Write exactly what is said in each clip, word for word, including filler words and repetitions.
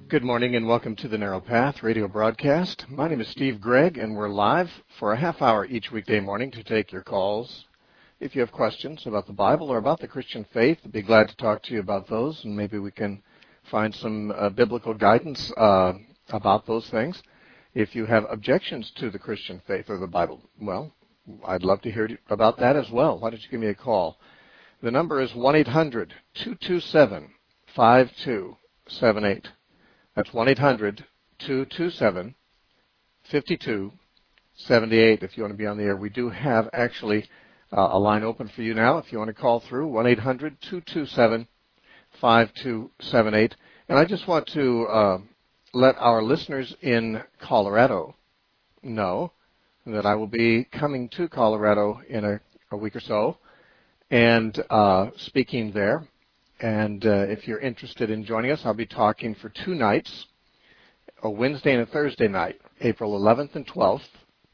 Good morning and welcome to the Narrow Path radio broadcast. My name is Steve Gregg, and we're live for a half hour each weekday morning to take your calls. If you have questions about the Bible or about the Christian faith, I'd be glad to talk to you about those, and maybe we can find some uh, biblical guidance uh, about those things. If you have objections to the Christian faith or the Bible, well, I'd love to hear about that as well. Why don't you give me a call? The number is one eight hundred two two seven five two seven eight. That's one eight hundred two two seven five two seven eight if you want to be on the air. We do have actually uh, a line open for you now if you want to call through, one eight hundred two two seven five two seven eight. And I just want to uh, let our listeners in Colorado know that I will be coming to Colorado in a, a week or so and uh, speaking there. And uh, if you're interested in joining us, I'll be talking for two nights, a Wednesday and a Thursday night, April eleventh and twelfth.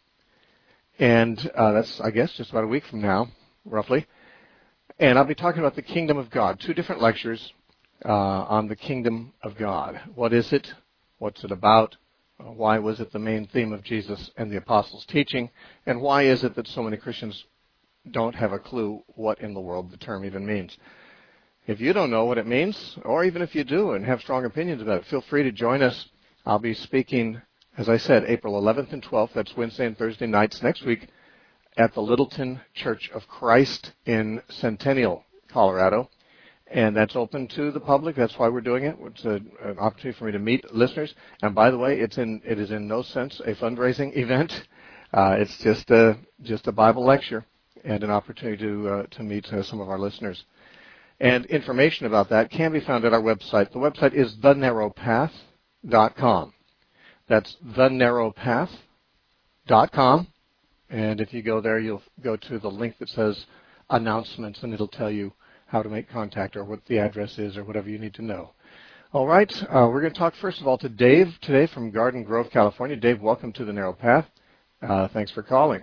And uh, that's, I guess, just about a week from now, roughly. And I'll be talking about the Kingdom of God, two different lectures uh, on the Kingdom of God. What is it? What's it about? Uh, why was it the main theme of Jesus and the Apostles' teaching? And why is it that so many Christians don't have a clue what in the world the term even means? If you don't know what it means, or even if you do and have strong opinions about it, feel free to join us. I'll be speaking, as I said, April eleventh and twelfth. That's Wednesday and Thursday nights next week at the Littleton Church of Christ in Centennial, Colorado. And that's open to the public. That's why we're doing it. It's a, an opportunity for me to meet listeners. And by the way, it's in, it is in no sense a fundraising event. Uh, it's just a, just a Bible lecture and an opportunity to, uh, to meet uh, some of our listeners. And information about that can be found at our website. The website is the narrow path dot com. That's the narrow path dot com. And if you go there, you'll go to the link that says announcements, and it'll tell you how to make contact or what the address is or whatever you need to know. All right. Uh, we're going to talk first of all to Dave today from Garden Grove, California. Dave, welcome to the Narrow Path. Uh, thanks for calling.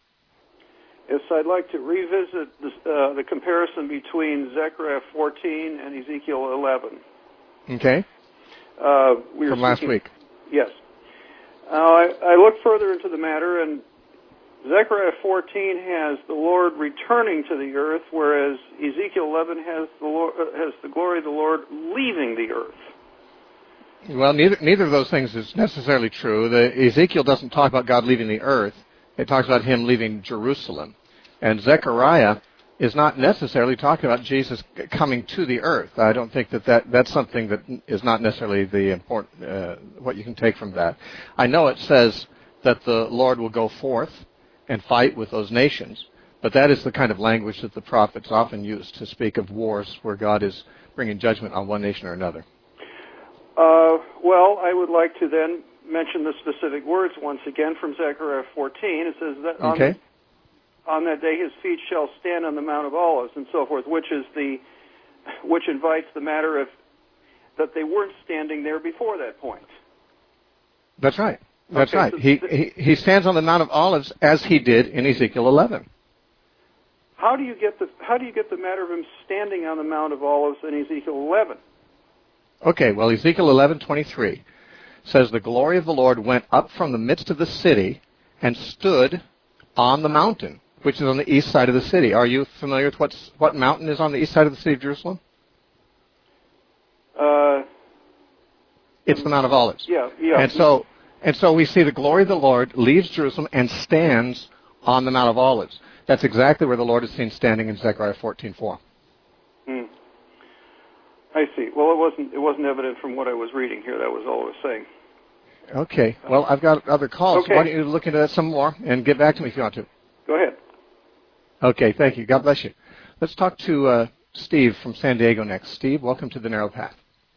Yes, I'd like to revisit this, uh, the comparison between Zechariah fourteen and Ezekiel eleven. Okay. Uh, we were From last speaking, week. Yes. Uh, I, I looked further into the matter, and Zechariah fourteen has the Lord returning to the earth, whereas Ezekiel eleven has the Lord, uh, has the glory of the Lord leaving the earth. Well, neither neither of those things is necessarily true. The, Ezekiel doesn't talk about God leaving the earth. It talks about him leaving Jerusalem. And Zechariah is not necessarily talking about Jesus coming to the earth. I don't think that, that that's something that is not necessarily the important, uh, what you can take from that. I know it says that the Lord will go forth and fight with those nations, but that is the kind of language that the prophets often use to speak of wars where God is bringing judgment on one nation or another. Uh, well, I would like to then mention the specific words once again from Zechariah fourteen. It says that on, okay. the, on that day his feet shall stand on the Mount of Olives and so forth, which is the which invites the matter of that they weren't standing there before that point. That's right. That's okay, right. So he, th- he he stands on the Mount of Olives as he did in Ezekiel eleven. How do you get the how do you get the matter of him standing on the Mount of Olives in Ezekiel eleven? Okay, well, Ezekiel eleven twenty-three says the glory of the Lord went up from the midst of the city and stood on the mountain, which is on the east side of the city. Are you familiar with what's, what mountain is on the east side of the city of Jerusalem? Uh, it's the Mount of Olives. Yeah, yeah. And so, and so we see the glory of the Lord leaves Jerusalem and stands on the Mount of Olives. That's exactly where the Lord is seen standing in Zechariah fourteen four. Hmm. I see. Well, it wasn't it wasn't evident from what I was reading here. That was all I was saying. Okay. Well, I've got other calls. Okay. Why don't you look into that some more and get back to me if you want to? Go ahead. Okay. Thank you. God bless you. Let's talk to uh, Steve from San Diego next. Steve, welcome to the Narrow Path.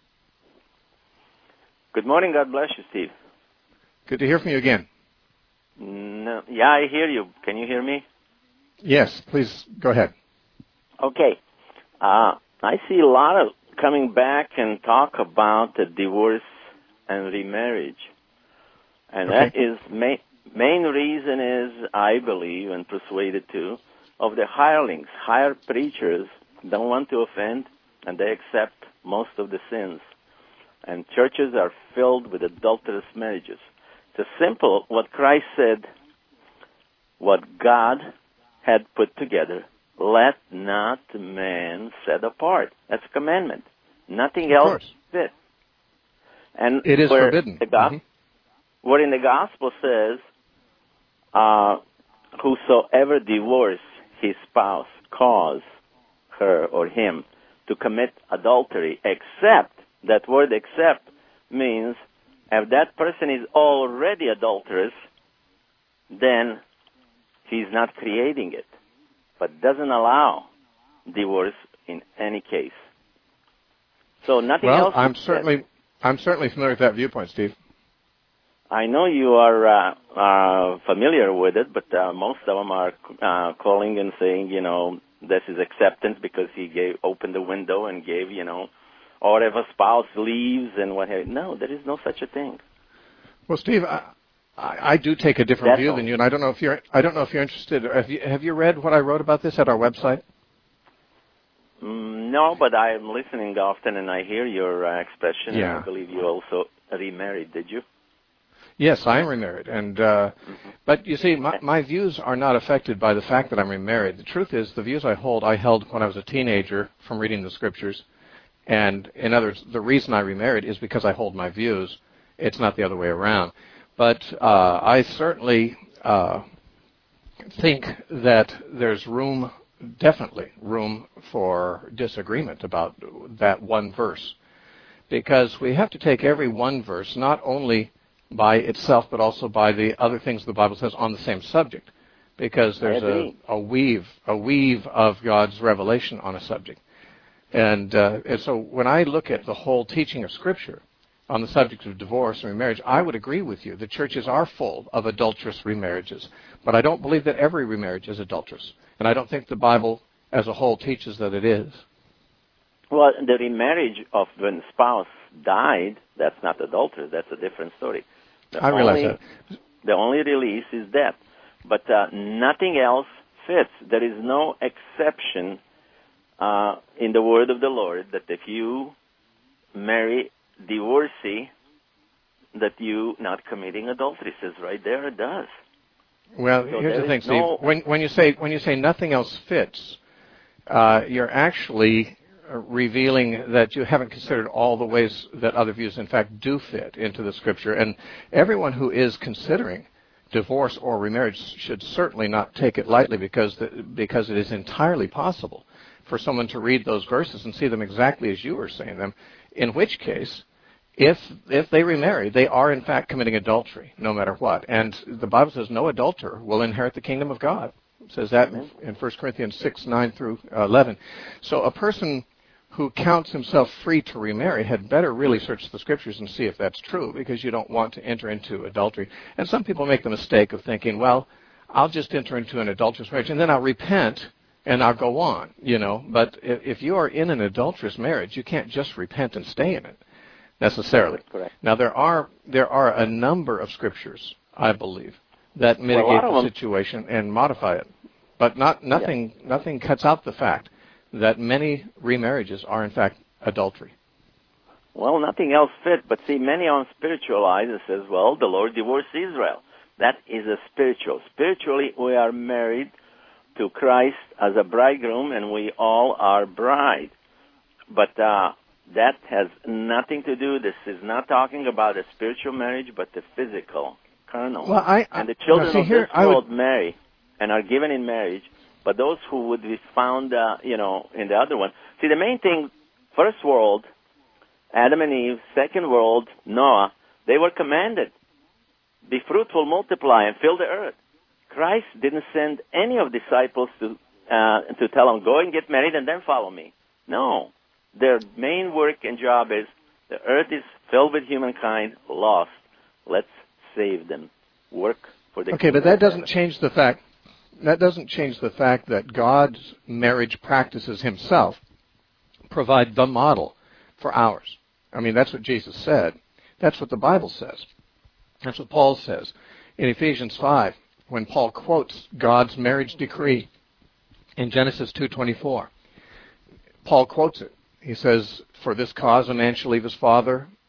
Good morning. God bless you, Steve. Good to hear from you again. No, yeah, I hear you. Can you hear me? Yes. Please go ahead. Okay. Uh, I see a lot of coming back and talk about the divorce and remarriage. And okay. that is ma- main reason is, I believe, and persuaded too, of the hirelings. Hired preachers don't want to offend, and they accept most of the sins. And churches are filled with adulterous marriages. It's a simple, what Christ said, what God had put together, let not man set apart. That's a commandment. Nothing of else course. fits. And It is where forbidden. The go- mm-hmm. Where in the gospel says, uh, whosoever divorce his spouse cause her or him to commit adultery, except, that word except means if that person is already adulterous, then he's not creating it, but doesn't allow divorce in any case. So nothing well, else. I'm certainly, I'm certainly familiar with that viewpoint, Steve. I know you are uh, uh, familiar with it, but uh, most of them are uh, calling and saying, you know, this is acceptance because he gave opened the window and gave, you know, or if a spouse leaves and what have you. No, there is no such a thing. Well, Steve, I, I, I do take a different That's view all. than you, and I don't know if you're, I don't know if you're interested. Have you, have you read what I wrote about this at our website? Mm, no, but I am listening often, and I hear your uh, expression. Yeah. And I believe you also remarried. Did you? Yes, I am remarried, and uh, Mm-hmm. but you see, my, my views are not affected by the fact that I'm remarried. The truth is, the views I hold, I held when I was a teenager from reading the scriptures, and in other words, the reason I remarried is because I hold my views. It's not the other way around. But uh, I certainly uh, think that there's room, definitely room for disagreement about that one verse, because we have to take every one verse not only by itself, but also by the other things the Bible says on the same subject, because there's a, a weave, a weave of God's revelation on a subject. And, uh, and so when I look at the whole teaching of Scripture on the subject of divorce and remarriage, I would agree with you. The churches are full of adulterous remarriages, but I don't believe that every remarriage is adulterous, and I don't think the Bible as a whole teaches that it is. Well, the remarriage of when the spouse died, that's not adultery. That's a different story. The I realize only, that. The only release is death. But uh, nothing else fits. There is no exception uh, in the word of the Lord that if you marry divorcee, that you not committing adultery. It says right there it does. Well, So here's the thing, Steve. No, when, when you say when you say nothing else fits, uh, you're actually revealing that you haven't considered all the ways that other views, in fact, do fit into the Scripture. And everyone who is considering divorce or remarriage should certainly not take it lightly, because the, because it is entirely possible for someone to read those verses and see them exactly as you were saying them, in which case, if if they remarry, they are in fact committing adultery, no matter what. And the Bible says no adulterer will inherit the kingdom of God. It says that in, in First Corinthians six, nine through eleven. So a person who counts himself free to remarry had better really search the Scriptures and see if that's true, because you don't want to enter into adultery. And some people make the mistake of thinking, well, I'll just enter into an adulterous marriage and then I'll repent and I'll go on, you know. But if, if you are in an adulterous marriage, you can't just repent and stay in it necessarily. Correct. Now, there are there are a number of Scriptures, I believe, that mitigate well, the situation and modify it. But not nothing yeah. nothing cuts out the fact that many remarriages are, in fact, adultery. Well, nothing else fit, but see, many on spiritualize and says, well, the Lord divorced Israel. That is a spiritual. Spiritually, we are married to Christ as a bridegroom, and we all are bride. But uh, that has nothing to do, this is not talking about a spiritual marriage, but the physical, carnal. Well, I, I, and the children see, of here, this I world would... marry and are given in marriage. But those who would be found, uh, you know, in the other one. See, the main thing, first world, Adam and Eve, second world, Noah, they were commanded, be fruitful, multiply, and fill the earth. Christ didn't send any of the disciples to uh, to tell them, go and get married and then follow me. No. Their main work and job is, the earth is filled with humankind, lost. Let's save them. Work for the Okay, but that doesn't change the fact... That doesn't change the fact that God's marriage practices himself provide the model for ours. I mean, that's what Jesus said. That's what the Bible says. That's what Paul says. In Ephesians five, when Paul quotes God's marriage decree in Genesis two twenty-four, Paul quotes it. He says, for this cause a man shall leave his father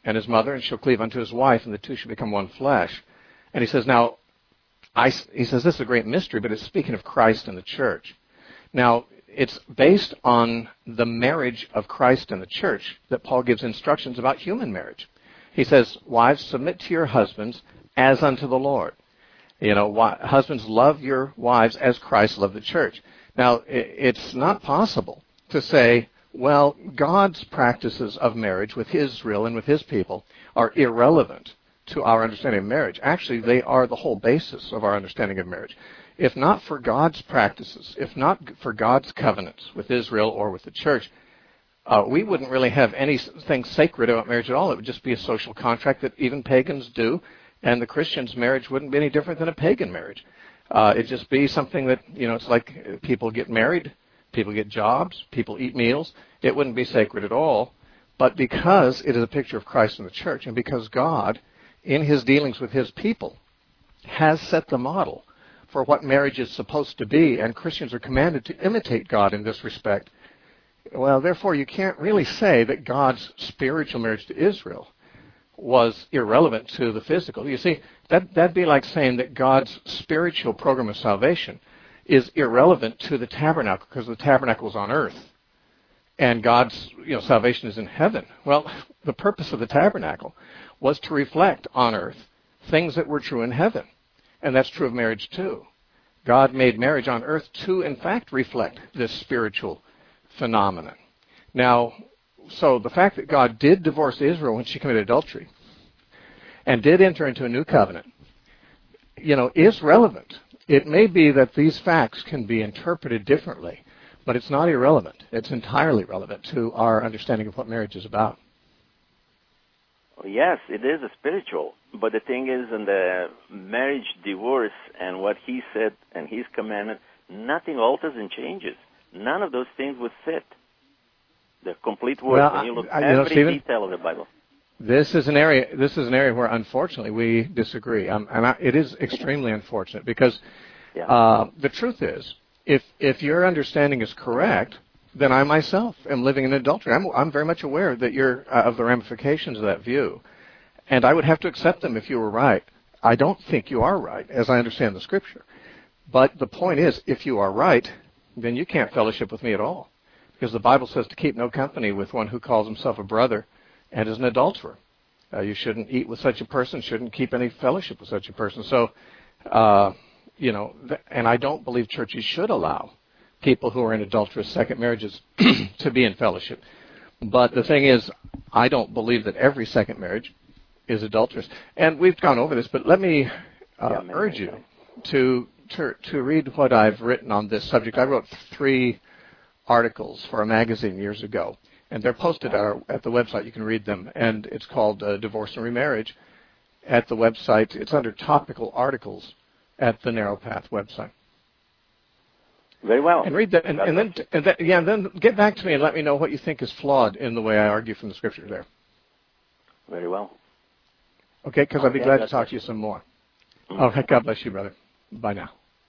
and his mother, and she'll cleave unto his wife, and the two shall become one flesh. And he says, now, I, he says this is a great mystery, but it's speaking of Christ and the church. Now, it's based on the marriage of Christ and the church that Paul gives instructions about human marriage. He says, wives, submit to your husbands as unto the Lord. You know, husbands, love your wives as Christ loved the church. Now, it's not possible to say, well, God's practices of marriage with Israel and with his people are irrelevant to our understanding of marriage. Actually, they are the whole basis of our understanding of marriage. If not for God's practices, if not for God's covenants with Israel or with the church, uh, we wouldn't really have anything sacred about marriage at all. It would just be a social contract that even pagans do, and the Christian's marriage wouldn't be any different than a pagan marriage. Uh, it'd just be something that, you know, it's like people get married, people get jobs, people eat meals. It wouldn't be sacred at all. But because it is a picture of Christ and the church, and because God, in his dealings with his people, has set the model for what marriage is supposed to be, and Christians are commanded to imitate God in this respect, well, therefore, you can't really say that God's spiritual marriage to Israel was irrelevant to the physical. You see, that, that'd be like saying that God's spiritual program of salvation is irrelevant to the tabernacle because the tabernacle is on earth and God's you know, salvation is in heaven. Well, the purpose of the tabernacle was to reflect on earth things that were true in heaven, and that's true of marriage too. God made marriage on earth to, in fact, reflect this spiritual phenomenon. Now, so the fact that God did divorce Israel when she committed adultery and did enter into a new covenant, you know, is relevant. It may be that these facts can be interpreted differently, but it's not irrelevant. It's entirely relevant to our understanding of what marriage is about. Yes, it is a spiritual. But the thing is, in the marriage divorce and what he said and his commandment, nothing alters and changes. None of those things would fit. The complete word, well, when you look at every know, Stephen, detail of the Bible. This is an area. This is an area where, unfortunately, we disagree, um, and I, it is extremely unfortunate because yeah. uh, the truth is, if if your understanding is correct, then I myself am living in adultery. I'm I'm very much aware that you're uh, of the ramifications of that view, and I would have to accept them if you were right. I don't think you are right, as I understand the Scripture. But the point is, if you are right, then you can't fellowship with me at all. Because the Bible says to keep no company with one who calls himself a brother and is an adulterer. Uh, you shouldn't eat with such a person, shouldn't keep any fellowship with such a person. So, uh, you know, th- and I don't believe churches should allow people who are in adulterous second marriages to be in fellowship. But the thing is, I don't believe that every second marriage is adulterous. And we've gone over this, but let me uh, yeah, urge you to, to to read what I've written on this subject. I wrote three articles for a magazine years ago, and they're posted at, our, at the website. You can read them, and it's called uh, Divorce and Remarriage at the website. It's under topical articles at the Narrow Path website. Very well. And read that, and, and then and that, yeah, and then get back to me and let me know what you think is flawed in the way I argue from the Scripture there. Very well. Okay, because okay, I'd be glad to talk to you some more. Mm-hmm. Oh, heck, God bless you, brother. Bye now.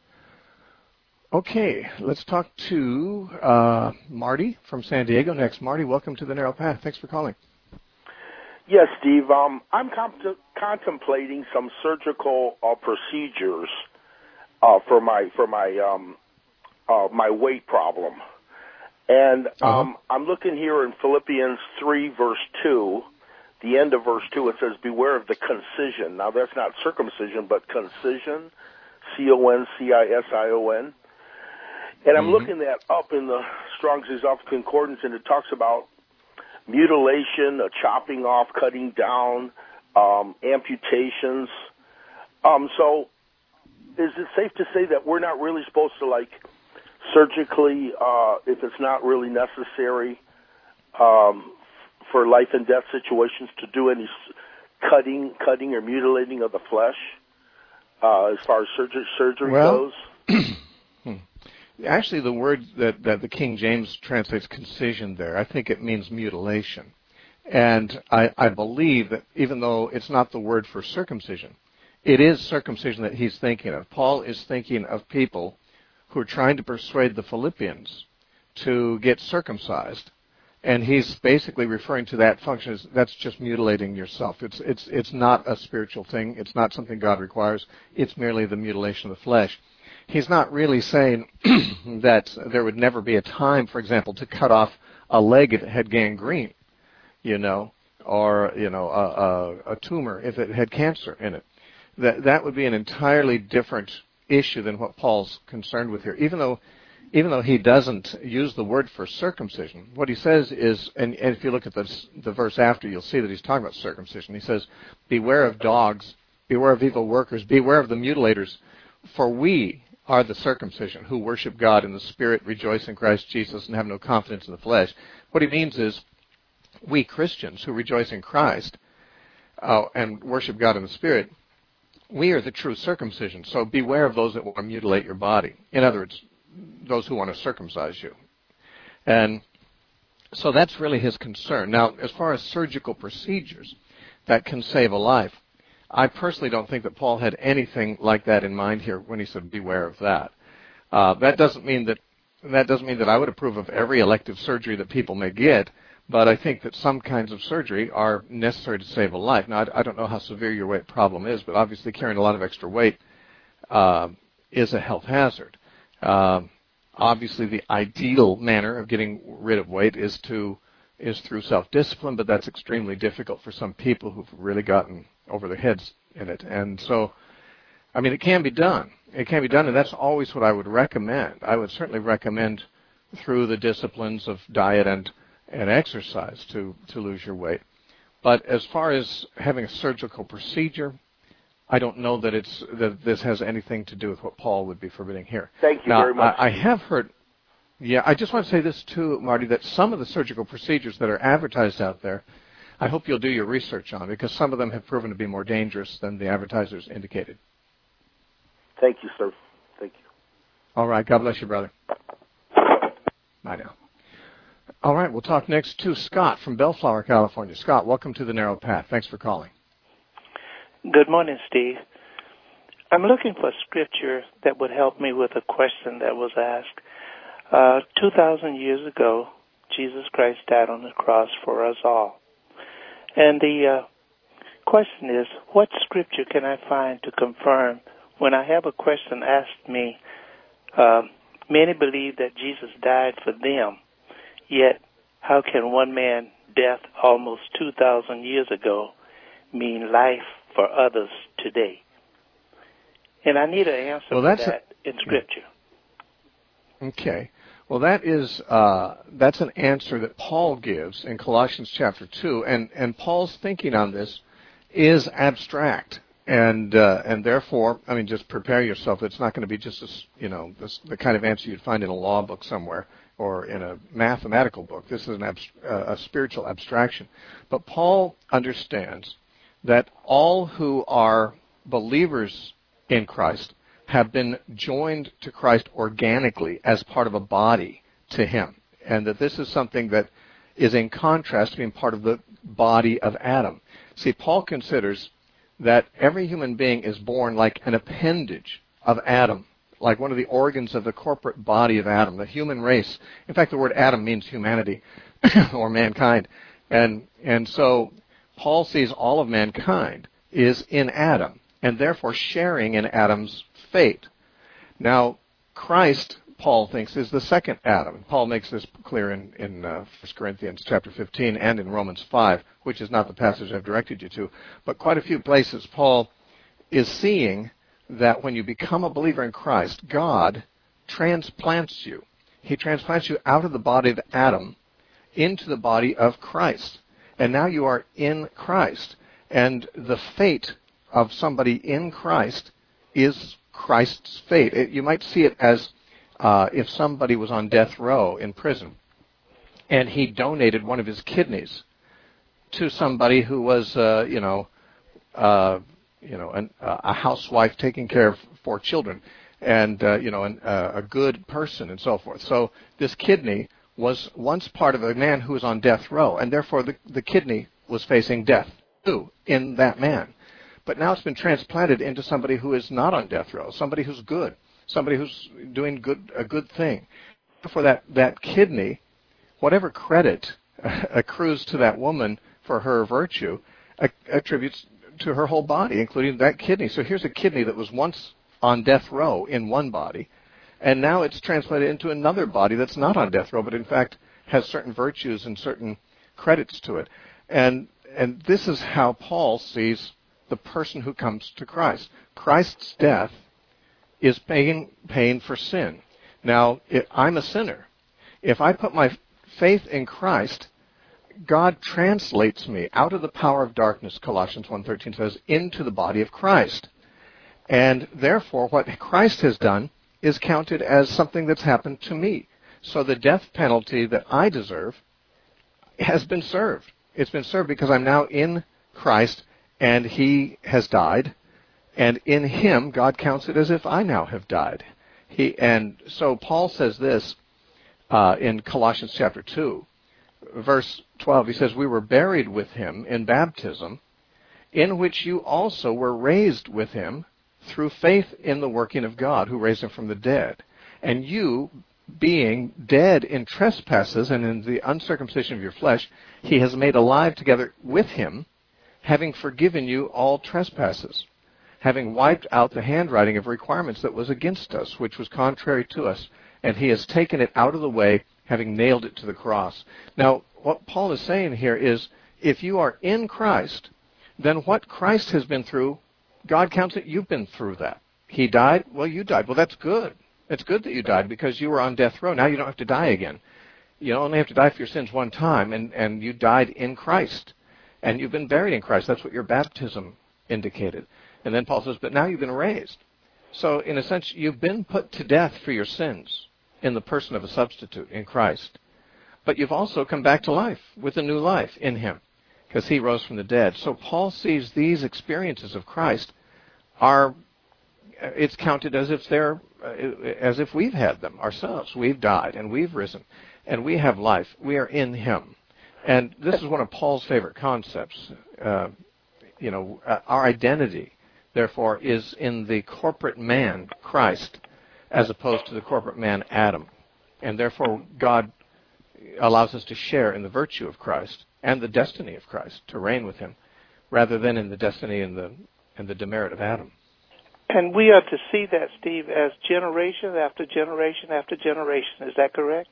Okay, let's talk to uh, Marty from San Diego next. Marty, welcome to the Narrow Path. Thanks for calling. Yes, Steve. Um, I'm comp- contemplating some surgical uh, procedures uh, for my for my um, uh, my weight problem, and um, uh-huh. I'm looking here in Philippians three, verse two. The end of verse two, it says, "Beware of the concision." Now, that's not circumcision, but concision, C O N C I S I O N. And I'm mm-hmm. looking that up in the Strong's Exalted Concordance, and it talks about mutilation, a chopping off, cutting down, um, amputations. Um, so is it safe to say that we're not really supposed to, like, surgically, uh, if it's not really necessary um, for life and death situations, to do any cutting, cutting or mutilating of the flesh uh, as far as surgery, surgery well, goes? Actually, the word that, that the King James translates concision there, I think it means mutilation. And I, I believe that even though it's not the word for circumcision, it is circumcision that he's thinking of. Paul is thinking of people who are trying to persuade the Philippians to get circumcised. And he's basically referring to that function as that's just mutilating yourself. It's it's it's not a spiritual thing. It's not something God requires. It's merely the mutilation of the flesh. He's not really saying that there would never be a time, for example, to cut off a leg if it had gangrene, you know, or you know a, a, a tumor if it had cancer in it. That that would be an entirely different issue than what Paul's concerned with here. Even though even though he doesn't use the word for circumcision, what he says is, and, and if you look at this, the verse after, you'll see that he's talking about circumcision. He says, beware of dogs, beware of evil workers, beware of the mutilators, for we are the circumcision who worship God in the Spirit, rejoice in Christ Jesus, and have no confidence in the flesh. What he means is, we Christians who rejoice in Christ uh, and worship God in the Spirit, we are the true circumcision. So beware of those that want to mutilate your body. In other words, those who want to circumcise you. And so that's really his concern. Now, as far as surgical procedures that can save a life, I personally don't think that Paul had anything like that in mind here when he said beware of that. Uh, that doesn't mean that that doesn't mean that I would approve of every elective surgery that people may get, but I think that some kinds of surgery are necessary to save a life. Now, I, I don't know how severe your weight problem is, but obviously carrying a lot of extra weight uh, is a health hazard. Um, obviously, the ideal manner of getting rid of weight is to is through self-discipline, but that's extremely difficult for some people who've really gotten over their heads in it. And so, I mean, it can be done. It can be done, and that's always what I would recommend. I would certainly recommend through the disciplines of diet and, and exercise to, to lose your weight. But as far as having a surgical procedure, I don't know that it's that this has anything to do with what Paul would be forbidding here. Thank you now, very much. I, I have heard, yeah, I just want to say this too, Marty, that some of the surgical procedures that are advertised out there, I hope you'll do your research on, because some of them have proven to be more dangerous than the advertisers indicated. Thank you, sir. Thank you. All right. God bless you, brother. Bye now. All right. We'll talk next to Scott from Bellflower, California. Scott, welcome to the Narrow Path. Thanks for calling. Good morning, Steve. I'm looking for scripture that would help me with a question that was asked. Uh, two thousand years ago, Jesus Christ died on the cross for us all. And the uh, question is, what scripture can I find to confirm when I have a question asked me, uh, many believe that Jesus died for them, yet how can one man's death almost two thousand years ago mean life for others today? And I need an answer well, for that's that a, in Scripture. Okay. Well, that is uh, that's an answer that Paul gives in Colossians chapter two, and, and Paul's thinking on this is abstract, and uh, and therefore, I mean, just prepare yourself. It's not going to be just a, you know this, the kind of answer you'd find in a law book somewhere or in a mathematical book. This is an abst- uh, a spiritual abstraction, but Paul understands that all who are believers in Christ have been joined to Christ organically as part of a body to him, and that this is something that is in contrast to being part of the body of Adam. See, Paul considers that every human being is born like an appendage of Adam, like one of the organs of the corporate body of Adam, the human race. In fact, the word Adam means humanity or mankind. And and so Paul sees all of mankind is in Adam, and therefore sharing in Adam's fate. Now, Christ, Paul thinks, is the second Adam. Paul makes this clear in, in uh, First Corinthians chapter fifteen and in Romans five, which is not the passage I've directed you to. But quite a few places, Paul is seeing that when you become a believer in Christ, God transplants you. He transplants you out of the body of Adam into the body of Christ. And now you are in Christ. And the fate of somebody in Christ is Christ's fate. It, you might see it as uh, if somebody was on death row in prison and he donated one of his kidneys to somebody who was, uh, you know, uh, you know, an, uh, a housewife taking care of four children, and uh, you know, an, uh, a good person, and so forth. So this kidney was once part of a man who was on death row, and therefore the, the kidney was facing death too in that man. But now it's been transplanted into somebody who is not on death row, somebody who's good, somebody who's doing good a good thing. For that that kidney, whatever credit accrues to that woman for her virtue attributes to her whole body, including that kidney. So here's a kidney that was once on death row in one body, and now it's translated into another body that's not on death row, but in fact has certain virtues and certain credits to it. And and this is how Paul sees the person who comes to Christ. Christ's death is paying, paying for sin. Now, if I'm a sinner. If I put my faith in Christ, God translates me out of the power of darkness, Colossians one thirteen says, into the body of Christ. And therefore, what Christ has done is counted as something that's happened to me. So the death penalty that I deserve has been served. It's been served because I'm now in Christ, and he has died. And in him, God counts it as if I now have died. He, and so Paul says this uh, in Colossians chapter two. Verse twelve, he says, we were buried with him in baptism, in which you also were raised with him through faith in the working of God, who raised him from the dead. And you, being dead in trespasses and in the uncircumcision of your flesh, he has made alive together with him, having forgiven you all trespasses, having wiped out the handwriting of requirements that was against us, which was contrary to us, and he has taken it out of the way, having nailed it to the cross. Now, what Paul is saying here is, if you are in Christ, then what Christ has been through, God counts it, you've been through that. He died, well, you died. Well, that's good. It's good that you died because you were on death row. Now you don't have to die again. You only have to die for your sins one time, and, and you died in Christ. And you've been buried in Christ. That's what your baptism indicated. And then Paul says, but now you've been raised. So, in a sense, you've been put to death for your sins in the person of a substitute in Christ. But you've also come back to life with a new life in him because he rose from the dead. So Paul sees these experiences of Christ are, it's counted as if they're, as if we've had them ourselves. We've died and we've risen and we have life. We are in him. And this is one of Paul's favorite concepts. Uh, you know, our identity, therefore, is in the corporate man, Christ, as opposed to the corporate man, Adam. And therefore, God allows us to share in the virtue of Christ and the destiny of Christ, to reign with him, rather than in the destiny and the, and the demerit of Adam. And we are to see that, Steve, as generation after generation after generation. Is that correct?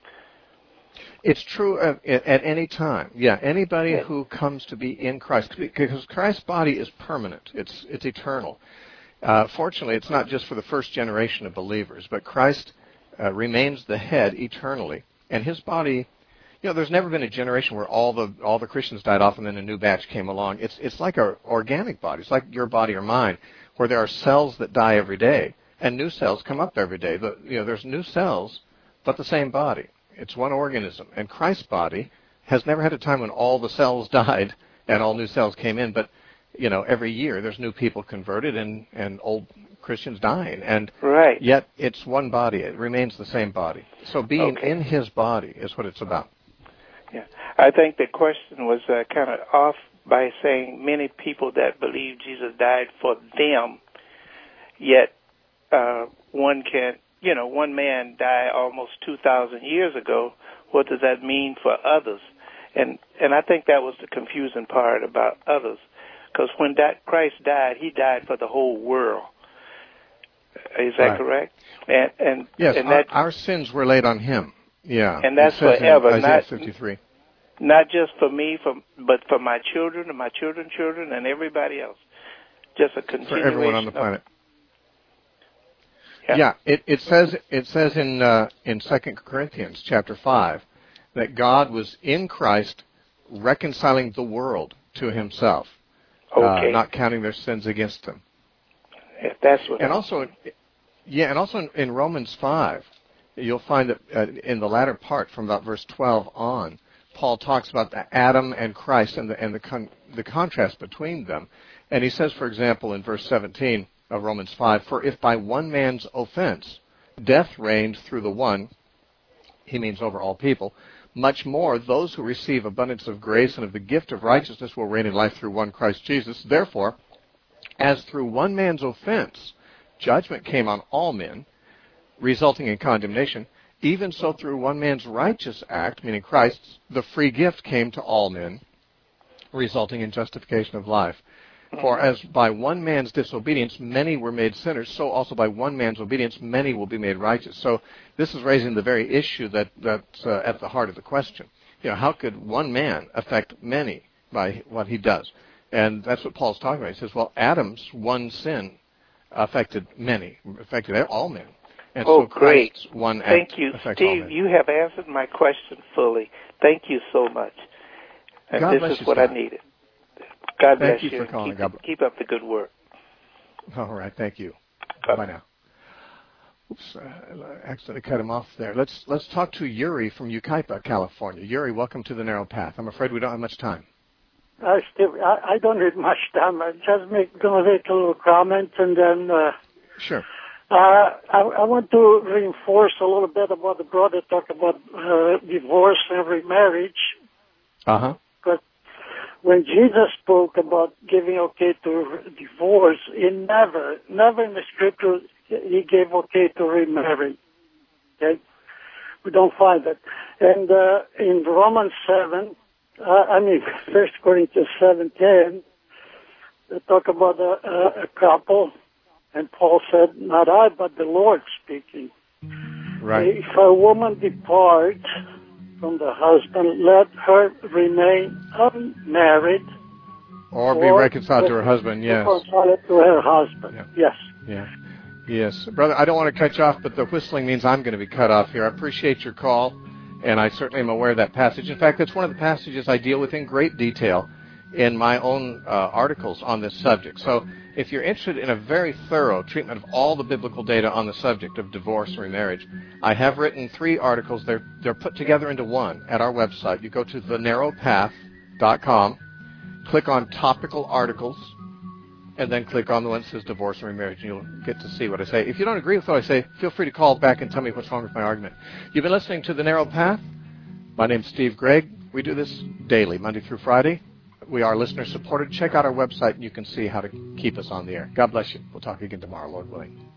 It's true at, at any time. Yeah, anybody yeah. who comes to be in Christ, because Christ's body is permanent. It's it's eternal. Uh, fortunately, it's not just for the first generation of believers, but Christ uh, remains the head eternally, and his body. You know, there's never been a generation where all the all the Christians died off and then a new batch came along. It's it's like an organic body. It's like your body or mine, where there are cells that die every day and new cells come up every day. The, you know, there's new cells, but the same body. It's one organism. And Christ's body has never had a time when all the cells died and all new cells came in. But, you know, every year there's new people converted and, and old Christians dying. And right. yet it's one body. It remains the same body. So being okay. in his body is what it's about. Yeah. I think the question was uh, kind of off by saying many people that believe Jesus died for them, yet uh, one can... You know, one man died almost two thousand years ago. What does that mean for others? And and I think that was the confusing part about others. Because when that Christ died, he died for the whole world. Is that right. correct? And, and Yes, and our, that, our sins were laid on him. Yeah. And that's forever. Isaiah not, fifty-three. Not just for me, for, but for my children and my children's children and everybody else. Just a continuation. For everyone on the planet. Of, Yeah, yeah it, it says it says in uh, in Second Corinthians chapter five that God was in Christ reconciling the world to himself, okay. uh, not counting their sins against them. If that's what. And also, yeah, and also in, in Romans five, you'll find that uh, in the latter part, from about verse twelve on, Paul talks about the Adam and Christ and the and the con- the contrast between them, and he says, for example, in verse seventeen. Of Romans five, for if by one man's offense death reigned through the one, he means over all people, much more those who receive abundance of grace and of the gift of righteousness will reign in life through one Christ Jesus. Therefore, as through one man's offense judgment came on all men, resulting in condemnation, even so through one man's righteous act, meaning Christ's, the free gift came to all men, resulting in justification of life. For as by one man's disobedience many were made sinners, so also by one man's obedience many will be made righteous. So this is raising the very issue that, that's uh, at the heart of the question. You know, how could one man affect many by what he does? And that's what Paul's talking about. He says, well, Adam's one sin affected many, affected all men. And oh, so great. Christ's one Thank act you, affects all Steve. men. You have answered my question fully. Thank you so much. And God this bless is you, what Scott. I needed. God Thank bless you you. for calling. Keep, God bless. keep up the good work. All right, thank you. Bye. Bye now. Oops, uh, I accidentally cut him off there. Let's let's talk to Yuri from Yucaipa, California. Yuri, welcome to the Narrow Path. I'm afraid we don't have much time. Uh, Steve, I, I don't need much time. I'm just make, going to make a little comment, and then uh, Sure. uh, I, I want to reinforce a little bit about the brother talk about uh, divorce and remarriage. Uh-huh. But when Jesus spoke about giving okay to divorce, he never, never in the scripture he gave okay to remarry. Okay, we don't find that. And uh, in Romans seven, uh, I mean First Corinthians seven ten, they talk about a, a, a couple, and Paul said, "Not I, but the Lord speaking." Right. If a woman depart from the husband, let her remain unmarried. Or be reconciled to her husband, yes. Reconciled to her husband, Yeah. yes. Yeah. Yes. Brother, I don't want to cut you off, but the whistling means I'm going to be cut off here. I appreciate your call, and I certainly am aware of that passage. In fact, it's one of the passages I deal with in great detail in my own uh, articles on this subject. So if you're interested in a very thorough treatment of all the biblical data on the subject of divorce and remarriage, I have written three articles. They're, they're put together into one at our website. You go to the narrow path dot com, click on Topical Articles, and then click on the one that says Divorce and Remarriage, and you'll get to see what I say. If you don't agree with what I say, feel free to call back and tell me what's wrong with my argument. You've been listening to The Narrow Path. My name's Steve Gregg. We do this daily, Monday through Friday. We are listener-supported. Check out our website, and you can see how to keep us on the air. God bless you. We'll talk again tomorrow, Lord willing.